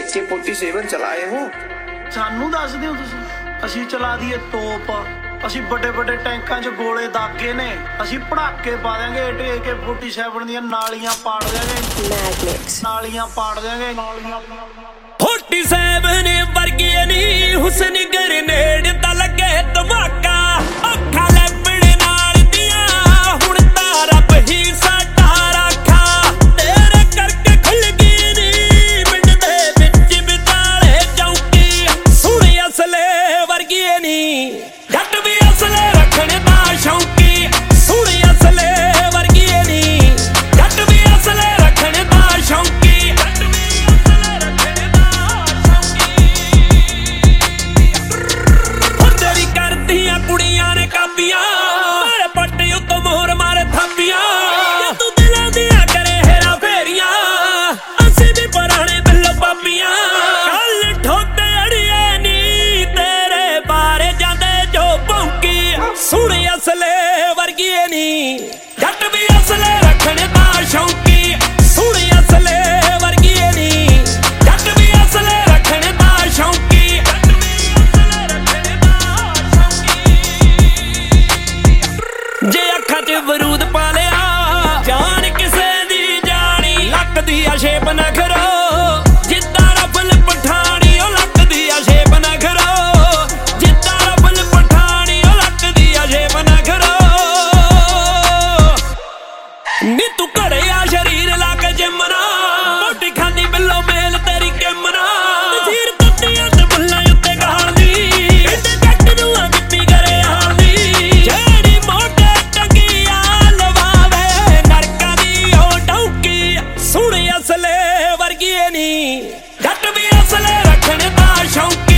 AK-47 चलाए हो? सानू दस दिओ तुसीं, असीं चला दिए तोप, असीं बड़े बड़े टैंकां 'च गोले दागे ने, असीं पड़ाके पा देंगे, AK-47 ਦੀਆਂ ਨਾਲੀਆਂ ਪਾੜ ਦੇਂਗੇ, ਨਾਲੀਆਂ ਪਾੜ ਦੇਂਗੇ, ਨਾਲੀਆਂ 47 ਵਰਗੀ ਨਹੀਂ ਹੁਸਨ ਗ੍ਰੇਨੇਡ ਤਾਂ ਲੱਗੇ ਧਮਾਕਾ ਅੱਖਾਂ ਲੈਪੜੇ ਨਾਲ ਦੀਆਂ ਹੁਣ ਤਾਂ ਰੱਬ ਹੀ ਸਾਡਾ ਰਾਖਾ ਤੇਰੇ ਕਰਕੇ ਖੁੱਲ ਗਈ ਨੀ ਪਿੰਡ ਦੇ ਵਿੱਚ ਬਿਤਾਲੇ ਚੌਕੀ ਸੁਣੀ ਅਸਲੇ ਵਰਗੀ ਨਹੀਂ ਜੱਟ ਵੀ ਅਸਲੇ ਰੱਖਣ ਦਾ ਸ਼ੌਂਕੀ ਸੁਣੀ ਅਸਲੇ ਵਰਗੀ ਨਹੀਂ ਜੱਟ ਵੀ ਅਸਲੇ ਰੱਖਣ ਦਾ ਸ਼ੌਂਕੀ ਕੁੜੀਆਂ ਨੇ ਕਾਪੀਆਂ ਮਾਰੇ ਪੱਟੇ ਉੱਤੋਂ ਮੋਹਰ ਮਾਰੇ ਥਾਪੀਆਂ ਤੂੰ ਦਿਲਾਂ ਦੀਆਂ ਕਰੇ ਹੇਰਾ ਫੇਰੀਆਂ ਅਸੀਂ ਵੀ ਪੁਰਾਣੇ ਬਿੱਲੋ ਪਾਪੀਆਂ ਕੱਲ ਠੋਤੇ ਅੜੀਏ ਨੀ ਤੇਰੇ ਬਾਰੇ ਜਾਂਦੇ ਜੋ ਭੌਂਕੀ ਸੁਣ ਅਸਲੇ ਵਰਗੀ ਨੀ ਜੱਟ ਵੀ ਅਸਲੇ ਰੱਖਣ ਦਾ ਸ਼ੌਂਕੀ ਸੁਣ ਅਸਲੇ ਵਰਗੀ ਨੀ ਜੱਟ ਵੀ ਅਸਲੇ ਰੱਖਣ ਦਾ ਸ਼ੌਂਕੀ ਜੇ ਅੱਖਾਂ 'ਚ ਬਰੂਦ ਪਾ ਲਿਆ ਜਾਨ ਕਿਸੇ ਦੀ ਜਾਣੀ ਲੱਕ ਦੀ ਆ ਸ਼ੇਪ ਨਾ ਕਰੋ ਜਿੱਦਾਂ ਰਫਲ ਪਠਾਣੀ ਉਹ ਲੱਕ ਦੀ ਆ ਸ਼ੇਪ ਨਾ ਕਰੋ ਜਿੱਦਾਂ ਰਫਲ ਪਠਾਣੀ ਉਹ ਲੱਕ ਦੀ ਆ ਸ਼ੇਪ ਨਾ ਕਰੋ ਨੀ ਤੂੰ ਘਰੇ ਆ ਸ਼ਰੀਰ ਲਾ ਕੇ ਜਿੰਮ ਨਾ ਮੋਟੀ ਖਾਂਦੀ ਬਿੱਲੋ ਮੇਲ ਤੇਰੀ ਕਿੰਮ ਨਾ ਨਜ਼ੀਰ ਕੁੱਤੀਆਂ ਤੇ ਬੁੱਲਾਂ ਉੱਤੇ ਗਾਲ ਦੀ ਇਹਦੇ ਜੱਟ ਨੂੰ ਆ ਗਿੱਪੀ ਕਰੇ ਹਾਲ ਦੀ ਜਿਹੜੀ ਮੋਟੇ ਸੁਣ ਅਸਲੇ ਵਰਗੀ ਨੀ ਜੱਟ ਵੀ ਅਸਲੇ ਰੱਖਣ ਦਾ ਸ਼ੌਂਕ